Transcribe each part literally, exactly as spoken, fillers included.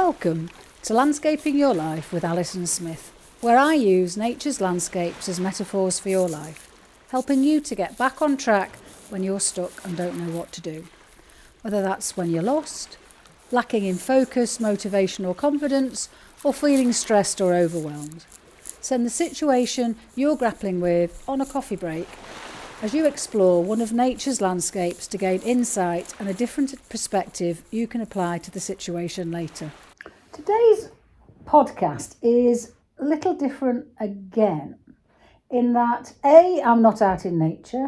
Welcome to Landscaping Your Life with Alison Smith, where I use nature's landscapes as metaphors for your life, helping you to get back on track when you're stuck and don't know what to do. Whether that's when you're lost, lacking in focus, motivation or confidence, or feeling stressed or overwhelmed. Send the situation you're grappling with on a coffee break as you explore one of nature's landscapes to gain insight and a different perspective you can apply to the situation later. Today's podcast is a little different again, in that A, I'm not out in nature,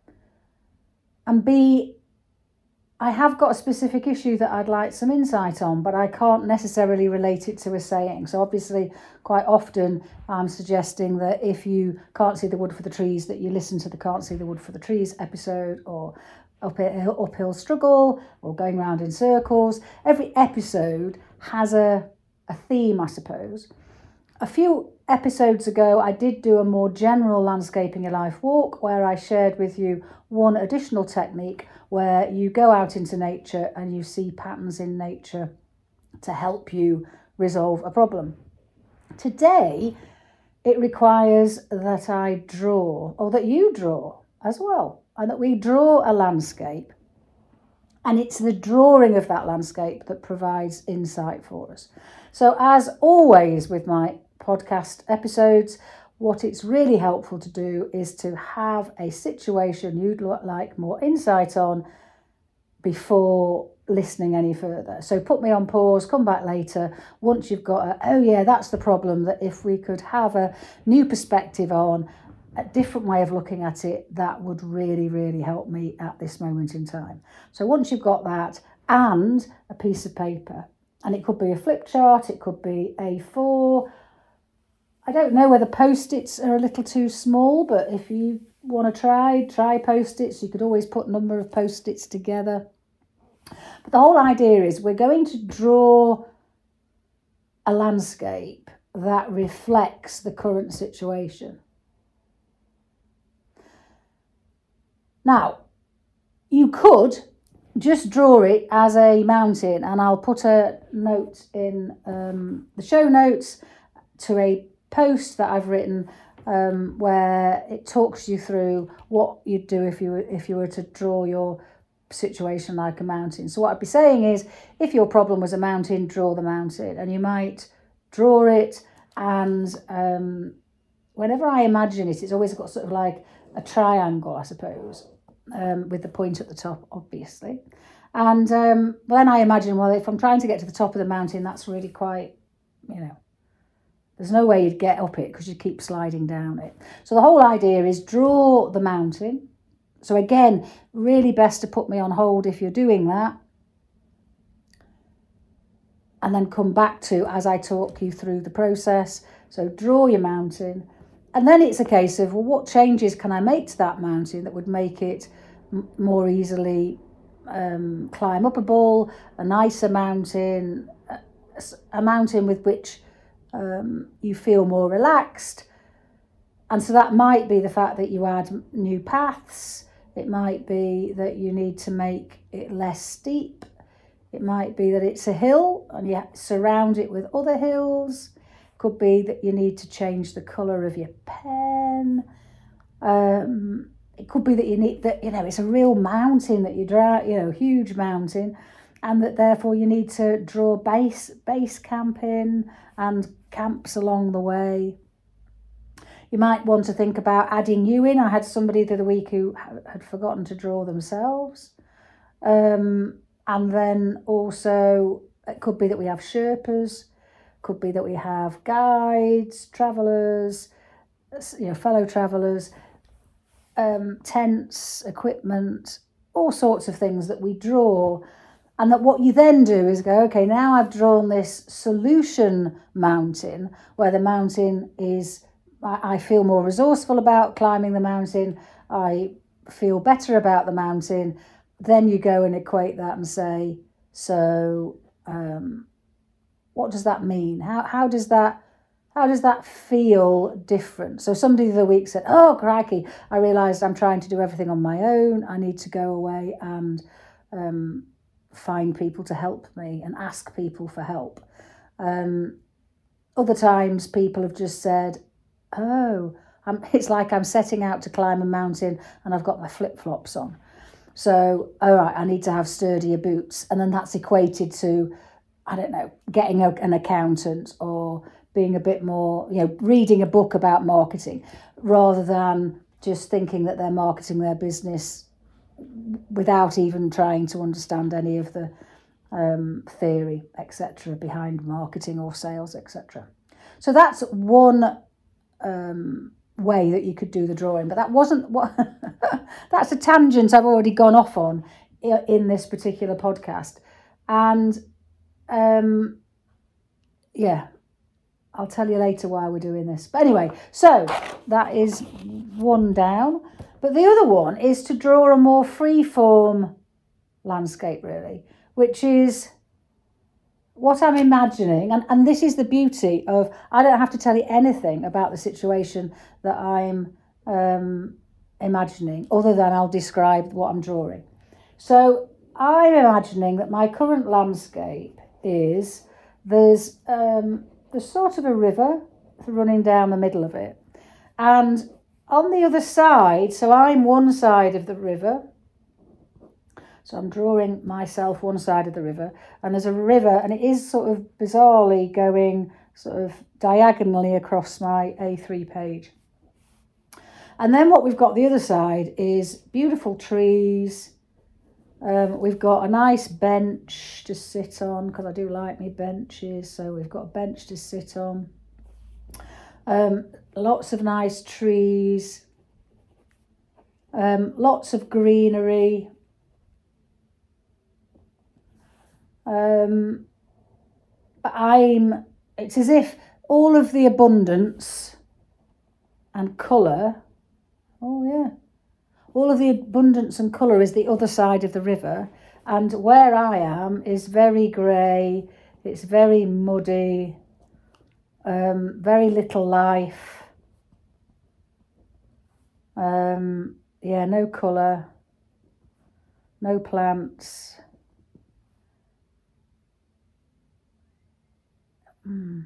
and B, I have got a specific issue that I'd like some insight on, but I can't necessarily relate it to a saying. So obviously, quite often I'm suggesting that if you can't see the wood for the trees, that you listen to the Can't See the Wood for the Trees episode, or uphill, uphill struggle, or going round in circles. Every episode has a, a theme, I suppose. A few episodes ago, I did do a more general Landscaping Your Life walk where I shared with you one additional technique where you go out into nature and you see patterns in nature to help you resolve a problem. Today, it requires that I draw, or that you draw as well, and that we draw a landscape. And it's the drawing of that landscape that provides insight for us. So as always with my podcast episodes, what it's really helpful to do is to have a situation you'd like more insight on before listening any further. So put me on pause, come back later once you've got a, oh yeah, that's the problem, that if we could have a new perspective on, a different way of looking at it, that would really, really help me at this moment in time. So once you've got that and a piece of paper, and it could be a flip chart, it could be A four, I don't know whether Post-its are a little too small, but if you want to try, try Post-its. You could always put a number of Post-its together. But the whole idea is we're going to draw a landscape that reflects the current situation. Now, you could just draw it as a mountain, and I'll put a note in um, the show notes to a post that I've written um, where it talks you through what you'd do if you were if you were to draw your situation like a mountain. So what I'd be saying is, if your problem was a mountain, draw the mountain, and you might draw it, and um, whenever I imagine it, it's always got sort of like a triangle, I suppose, um, with the point at the top, obviously. And um, then I imagine, well, if I'm trying to get to the top of the mountain, that's really quite, you know, there's no way you'd get up it because you keep sliding down it. So the whole idea is draw the mountain. So again, really best to put me on hold if you're doing that. And then come back to as I talk you through the process. So draw your mountain. And then it's a case of, well, what changes can I make to that mountain that would make it m- more easily um, climb upable, a nicer mountain, a, a mountain with which Um, you feel more relaxed. And so that might be the fact that you add new paths. It might be that you need to make it less steep. It might be that it's a hill and you surround it with other hills. Could be that you need to change the colour of your pen. Um, it could be that you need that, you know, it's a real mountain that you draw, you know, huge mountain, and that therefore you need to draw base base camp in and camps along the way. You might want to think about adding you in. I had somebody the other week who had forgotten to draw themselves. Um, and then also it could be that we have Sherpas, could be that we have guides, travellers, you know, fellow travellers, um, tents, equipment, all sorts of things that we draw. And that what you then do is go, okay, now I've drawn this solution mountain, where the mountain is, I, I feel more resourceful about climbing the mountain, I feel better about the mountain. Then you go and equate that and say, so um, what does that mean? How how does that how does that feel different? So somebody the other week said, oh, crikey, I realised I'm trying to do everything on my own. I need to go away and um, find people to help me and ask people for help. Um, other times people have just said, oh, I'm, it's like I'm setting out to climb a mountain and I've got my flip-flops on. So, all right, I need to have sturdier boots. And then that's equated to, I don't know, getting a, an accountant or being a bit more, you know, reading a book about marketing rather than just thinking that they're marketing their business without even trying to understand any of the um, theory, et cetera, behind marketing or sales, et cetera. So that's one um, way that you could do the drawing, but that wasn't what. That's a tangent I've already gone off on in this particular podcast, and um, yeah, I'll tell you later why we're doing this. But anyway, so that is one down. But the other one is to draw a more free-form landscape, really, which is what I'm imagining. And, and this is the beauty of, I don't have to tell you anything about the situation that I'm um, imagining, other than I'll describe what I'm drawing. So I'm imagining that my current landscape is, there's, um, there's sort of a river running down the middle of it. And on the other side, so I'm one side of the river, so I'm drawing myself one side of the river, and there's a river, and it is sort of bizarrely going sort of diagonally across my A three page. And then what we've got the other side is beautiful trees. Um, we've got a nice bench to sit on, because I do like me benches, so we've got a bench to sit on. Um, lots of nice trees, um, lots of greenery. Um, but I'm, it's as if all of the abundance and colour, oh yeah, all of the abundance and colour is the other side of the river, and where I am is very grey, it's very muddy, um, very little life, um, yeah, no colour, no plants. Mm.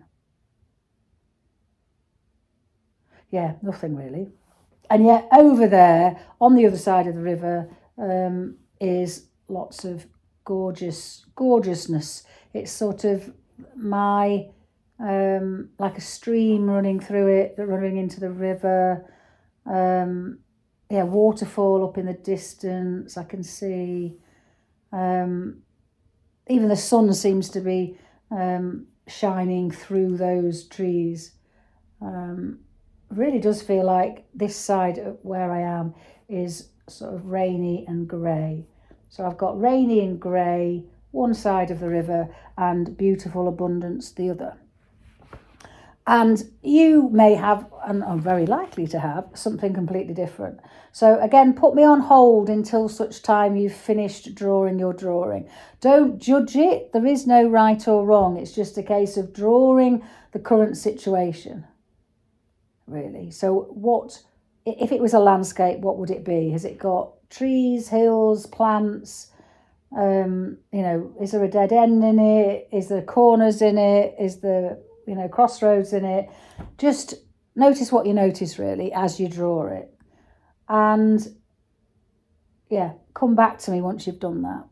Yeah, nothing really. And yet over there, on the other side of the river, um, is lots of gorgeous, gorgeousness. It's sort of my, um, like a stream running through it, running into the river. Um, yeah, waterfall up in the distance, I can see. Um, even the sun seems to be um, shining through those trees. Um, really does feel like this side of where I am is sort of rainy and grey. So I've got rainy and grey one side of the river and beautiful abundance the other. And you may have, and are very likely to have, something completely different. So again, put me on hold until such time you've finished drawing your drawing. Don't judge it. There is no right or wrong. It's just a case of drawing the current situation, really. So what, if it was a landscape, what would it be? Has it got trees, hills, plants? Um, you know, is there a dead end in it? Is there corners in it? Is there, you know, crossroads in it? Just notice what you notice, really, as you draw it. And yeah, come back to me once you've done that.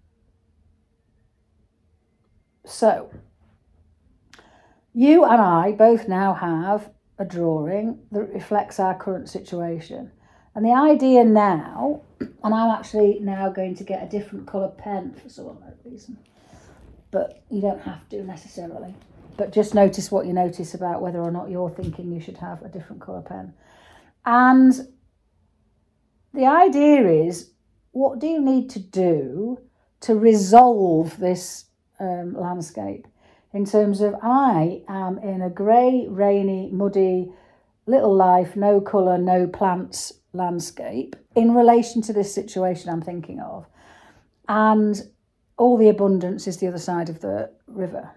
So you and I both now have a drawing that reflects our current situation. And the idea now, and I'm actually now going to get a different colour pen for some unknown reason, but you don't have to necessarily. But just notice what you notice about whether or not you're thinking you should have a different colour pen. And the idea is, what do you need to do to resolve this um, landscape? In terms of, I am in a grey, rainy, muddy, little life, no colour, no plants landscape in relation to this situation I'm thinking of. And all the abundance is the other side of the river.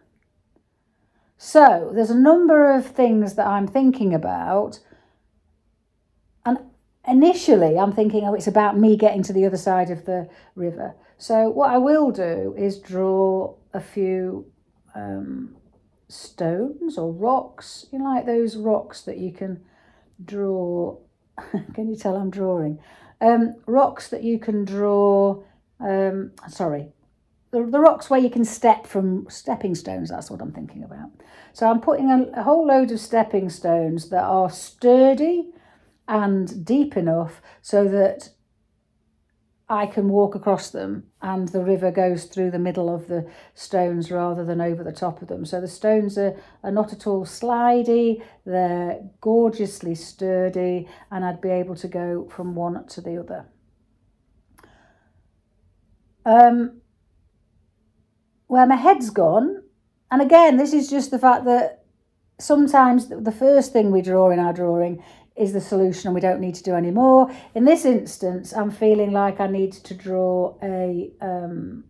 So there's a number of things that I'm thinking about. And initially I'm thinking, oh, it's about me getting to the other side of the river. So what I will do is draw a few um, stones or rocks, you know, like those rocks that you can draw. Can you tell I'm drawing? Um, rocks that you can draw, um, sorry, the, the rocks where you can step from, stepping stones, that's what I'm thinking about. So I'm putting a, a whole load of stepping stones that are sturdy and deep enough so that I can walk across them and the river goes through the middle of the stones rather than over the top of them. So the stones are, are not at all slidey, they're gorgeously sturdy, and I'd be able to go from one to the other. Um, where my head's gone, and again, this is just the fact that sometimes the first thing we draw in our drawing is the solution and we don't need to do any more. In this instance, I'm feeling like I need to draw a um,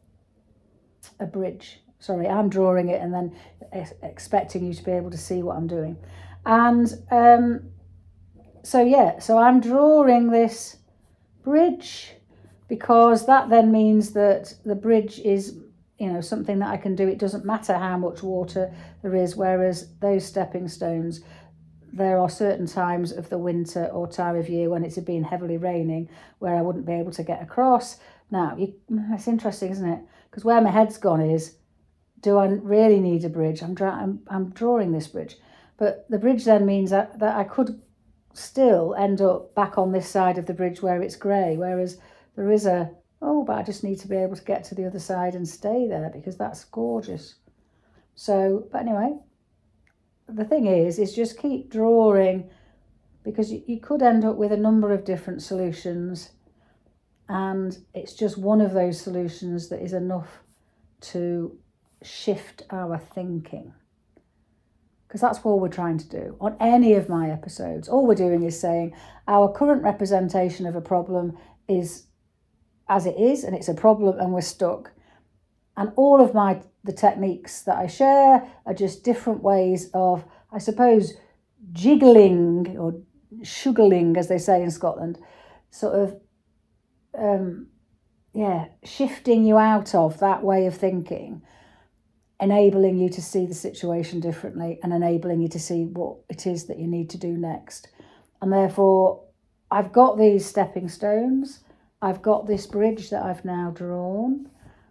a bridge. Sorry, I'm drawing it and then ex expecting you to be able to see what I'm doing. And um, so, yeah, so I'm drawing this bridge because that then means that the bridge is, you know, something that I can do. It doesn't matter how much water there is, whereas those stepping stones, there are certain times of the winter or time of year when it's been heavily raining where I wouldn't be able to get across. Now, you, it's interesting, isn't it? Because where my head's gone is, do I really need a bridge? I'm, I'm, I'm drawing this bridge. But the bridge then means that, that I could still end up back on this side of the bridge where it's grey, whereas there is a, oh, but I just need to be able to get to the other side and stay there because that's gorgeous. So, but anyway, the thing is, is just keep drawing because you, you could end up with a number of different solutions, and it's just one of those solutions that is enough to shift our thinking. Because that's what we're trying to do on any of my episodes. All we're doing is saying our current representation of a problem is as it is, and it's a problem and we're stuck. And all of my the techniques that I share are just different ways of, I suppose, jiggling or sugarling, as they say in Scotland, sort of, um, yeah, shifting you out of that way of thinking, enabling you to see the situation differently and enabling you to see what it is that you need to do next. And therefore, I've got these stepping stones. I've got this bridge that I've now drawn.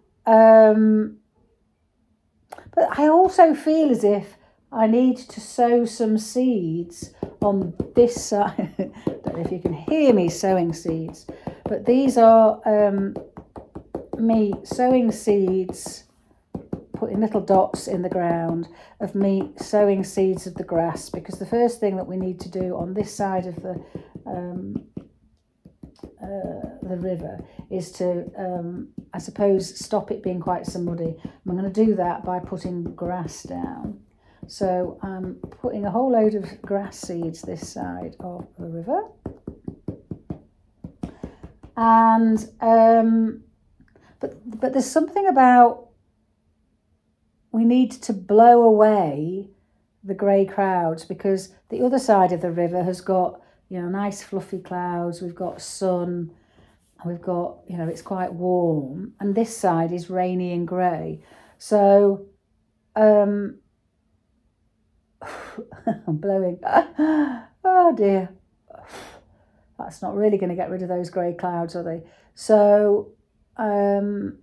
Um, but I also feel as if I need to sow some seeds on this side. I don't know if you can hear me sowing seeds, but these are um, me sowing seeds, putting little dots in the ground of me sowing seeds of the grass, because the first thing that we need to do on this side of the um, uh, the river is to, um, I suppose, stop it being quite so muddy. I'm going to do that by putting grass down. So I'm putting a whole load of grass seeds this side of the river. And, um, but, but there's something about, we need to blow away the grey clouds, because the other side of the river has got, you know, nice fluffy clouds. We've got sun, and we've got, you know, it's quite warm. And this side is rainy and grey. So, um, I'm blowing. Oh dear. That's not really going to get rid of those grey clouds, are they? So, um,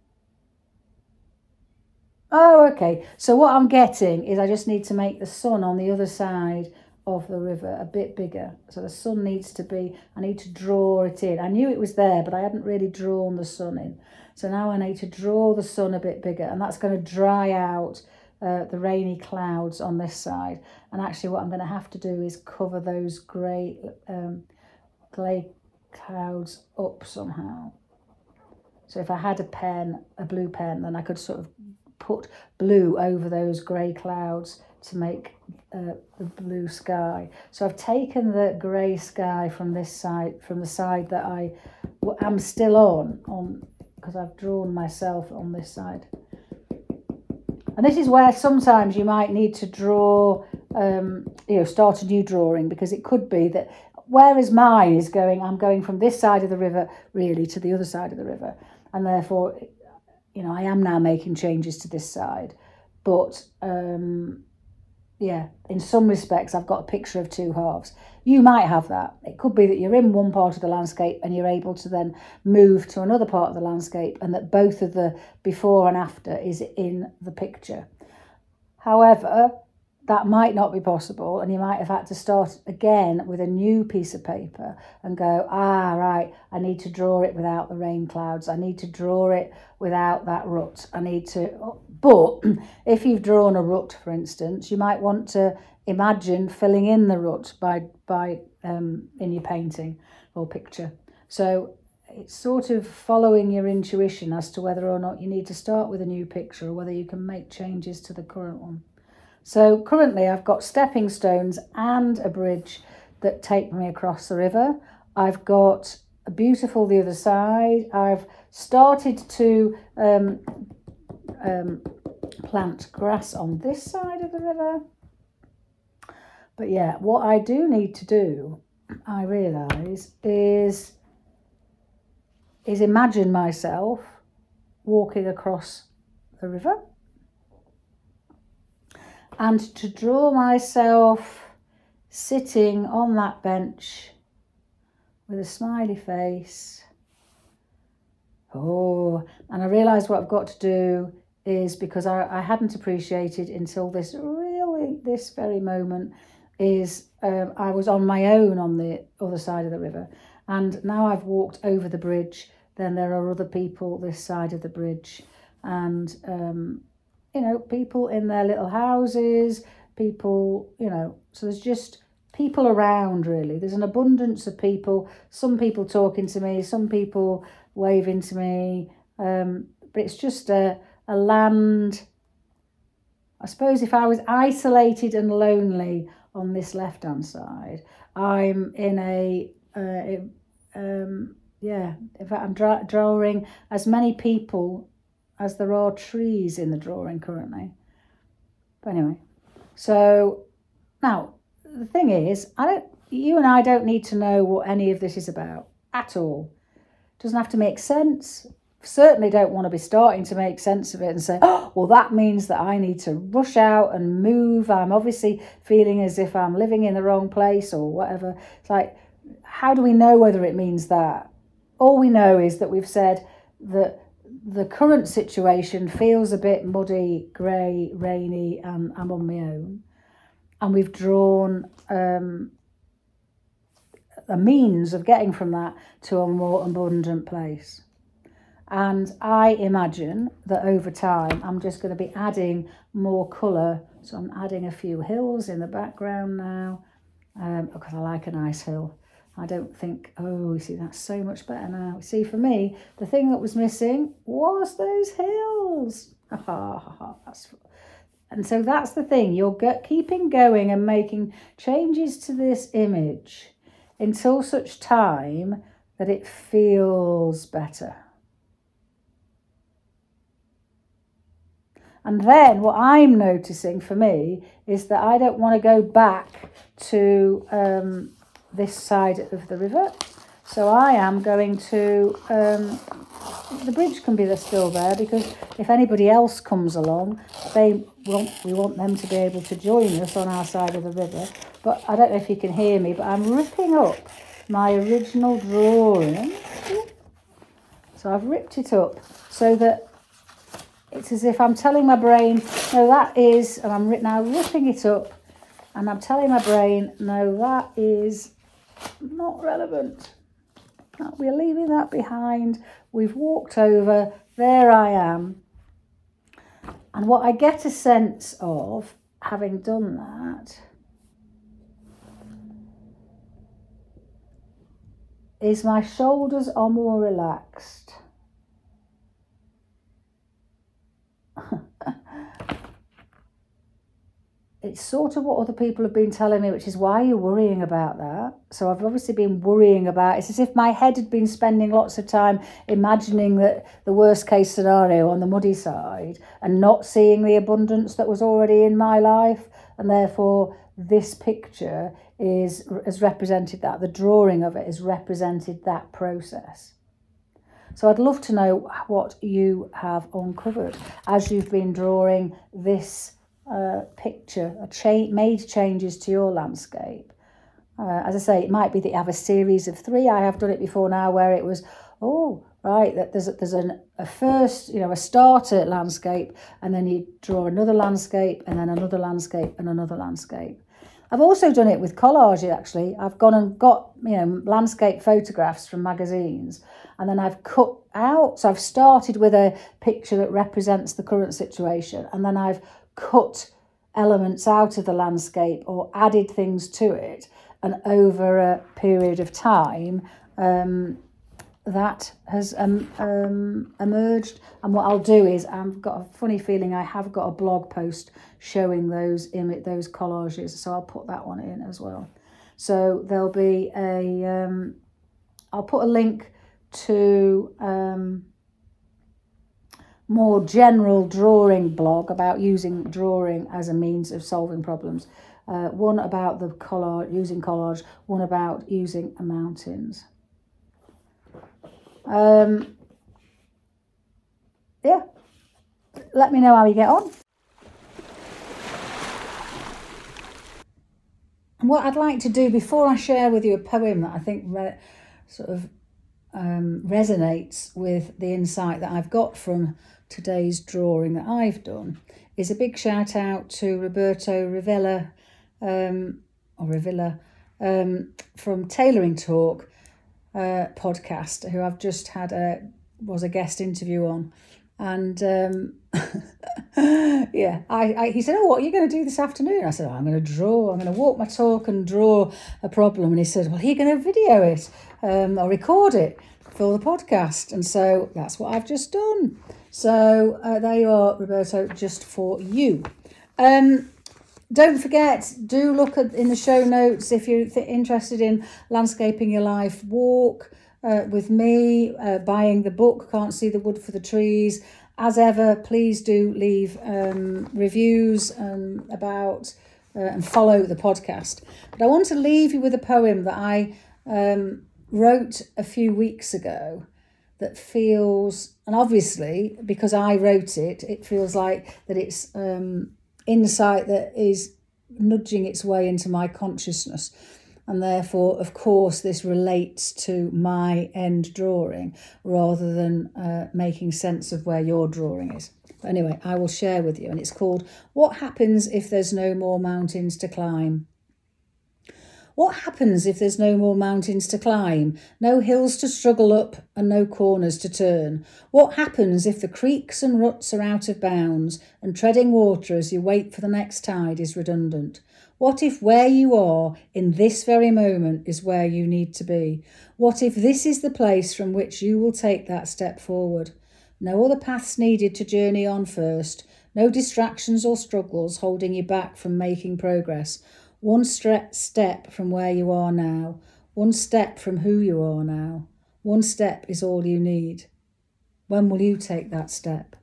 oh, okay. So what I'm getting is I just need to make the sun on the other side of the river a bit bigger. So the sun needs to be, I need to draw it in. I knew it was there, but I hadn't really drawn the sun in. So now I need to draw the sun a bit bigger, and that's going to dry out uh, the rainy clouds on this side. And actually what I'm going to have to do is cover those grey um, grey clouds up somehow. So if I had a pen, a blue pen, then I could sort of put blue over those grey clouds to make uh, the blue sky. So I've taken the grey sky from this side, from the side that I am still on, on because I've drawn myself on this side. And this is where sometimes you might need to draw, um, you know, start a new drawing, because it could be that whereas mine is going, I'm going from this side of the river really to the other side of the river. and therefore, you know, I am now making changes to this side. But um, yeah, in some respects, I've got a picture of two halves. You might have that. It could be that you're in one part of the landscape and you're able to then move to another part of the landscape, and that both of the before and after is in the picture. However, that might not be possible, and you might have had to start again with a new piece of paper and go, ah, right, I need to draw it without the rain clouds. I need to draw it without that rut. I need to... But if you've drawn a rut, for instance, you might want to imagine filling in the rut by, by um, in your painting or picture. So it's sort of following your intuition as to whether or not you need to start with a new picture or whether you can make changes to the current one. So currently I've got stepping stones and a bridge that take me across the river. I've got a beautiful the other side. I've started to um, um, plant grass on this side of the river. But yeah, what I do need to do, I realise, is, is imagine myself walking across the river. And to draw myself sitting on that bench with a smiley face. Oh, and I realised what I've got to do is, because I, I hadn't appreciated until this really, this very moment, is um, I was on my own on the other side of the river. And now I've walked over the bridge, then there are other people this side of the bridge. And... Um, you know, people in their little houses, people, you know, so there's just people around, really. There's an abundance of people, some people talking to me, some people waving to me, um, but it's just a, a land. I suppose if I was isolated and lonely on this left-hand side, I'm in a, uh, um, yeah, in fact, I'm dra drawing as many people as there are trees in the drawing currently. But anyway, so now the thing is, I don't, you and I don't need to know what any of this is about at all. It doesn't have to make sense. Certainly don't want to be starting to make sense of it and say, oh, well, that means that I need to rush out and move. I'm obviously feeling as if I'm living in the wrong place or whatever. It's like, how do we know whether it means that? All we know is that we've said that the current situation feels a bit muddy, grey, rainy, and I'm on my own. And we've drawn um, a means of getting from that to a more abundant place. And I imagine that over time, I'm just going to be adding more colour. So I'm adding a few hills in the background now, um, because I like a nice hill. I don't think, oh, you see, that's so much better now. See, for me, the thing that was missing was those hills. That's, and so that's the thing. You're go keeping going and making changes to this image until such time that it feels better. And then what I'm noticing for me is that I don't want to go back to... Um, this side of the river, so I am going to um, the bridge can be still there, because if anybody else comes along, they want we want them to be able to join us on our side of the river. But I don't know if you can hear me, but I'm ripping up my original drawing, so I've ripped it up so that it's as if I'm telling my brain, no, that is, and I'm now ripping it up, and I'm telling my brain, no, that is not relevant. We're leaving that behind. We've walked over. There I am. And what I get a sense of, having done that, is my shoulders are more relaxed. It's sort of what other people have been telling me, which is why you're worrying about that. So I've obviously been worrying about, it's as if my head had been spending lots of time imagining that the worst case scenario on the muddy side and not seeing the abundance that was already in my life. And therefore this picture is has represented that. The drawing of it has represented that process. So I'd love to know what you have uncovered as you've been drawing this uh, picture, a cha- made changes to your landscape. Uh, as I say, it might be that you have a series of three. I have done it before now where it was, oh, right, that there's, there's an, a first, you know, a starter landscape, and then you draw another landscape, and then another landscape, and another landscape. I've also done it with collage, actually. I've gone and got, you know, landscape photographs from magazines, and then I've cut out, so I've started with a picture that represents the current situation, and then I've cut elements out of the landscape or added things to it, and over a period of time, um, that has um, um, emerged. And what I'll do is, I've got a funny feeling I have got a blog post showing those imi- those collages, so I'll put that one in as well. So there'll be a, um, I'll put a link to um, more general drawing blog about using drawing as a means of solving problems. Uh, one about the collage, using collage, one about using mountains. Um, yeah, let me know how you get on. And what I'd like to do before I share with you a poem that I think re- sort of um, resonates with the insight that I've got from today's drawing that I've done, is a big shout out to Roberto Rivella, um, or Rivilla, um, from Tailoring Talk uh, podcast, who I've just had a was a guest interview on, and um, yeah, I, I he said, "Oh, what are you going to do this afternoon?" I said, oh, "I'm going to draw. I'm going to walk my talk and draw a problem." And he said, "Well, are you going to video it um, or record it for the podcast?" And so that's what I've just done. So uh, there you are, Roberto, just for you. Um, don't forget, do look at in the show notes if you're th- interested in Landscaping Your Life Walk uh, with me, uh, buying the book, Can't See the Wood for the Trees. As ever, please do leave um, reviews um, about uh, and follow the podcast. But I want to leave you with a poem that I um, wrote a few weeks ago that feels, and obviously because I wrote it, it feels like that it's um, insight that is nudging its way into my consciousness. And therefore, of course, this relates to my end drawing rather than uh, making sense of where your drawing is. But anyway, I will share with you. And it's called, What Happens If There's No More Mountains to Climb? What happens if there's no more mountains to climb, no hills to struggle up and no corners to turn? What happens if the creeks and ruts are out of bounds and treading water as you wait for the next tide is redundant? What if where you are in this very moment is where you need to be? What if this is the place from which you will take that step forward? No other paths needed to journey on first, no distractions or struggles holding you back from making progress. One stre- step from where you are now, one step from who you are now. One step is all you need. When will you take that step?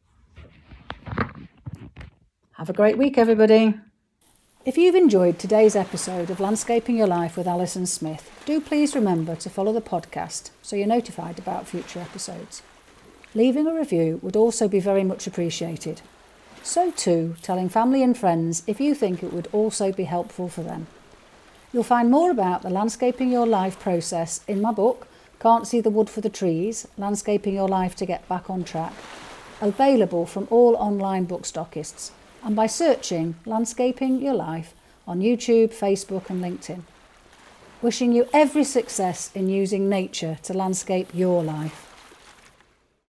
Have a great week, everybody. If you've enjoyed today's episode of Landscaping Your Life with Alison Smith, do please remember to follow the podcast so you're notified about future episodes. Leaving a review would also be very much appreciated. So too, telling family and friends if you think it would also be helpful for them. You'll find more about the Landscaping Your Life process in my book, Can't See the Wood for the Trees, Landscaping Your Life to Get Back on Track, available from all online bookstockists, and by searching Landscaping Your Life on YouTube, Facebook and LinkedIn. Wishing you every success in using nature to landscape your life.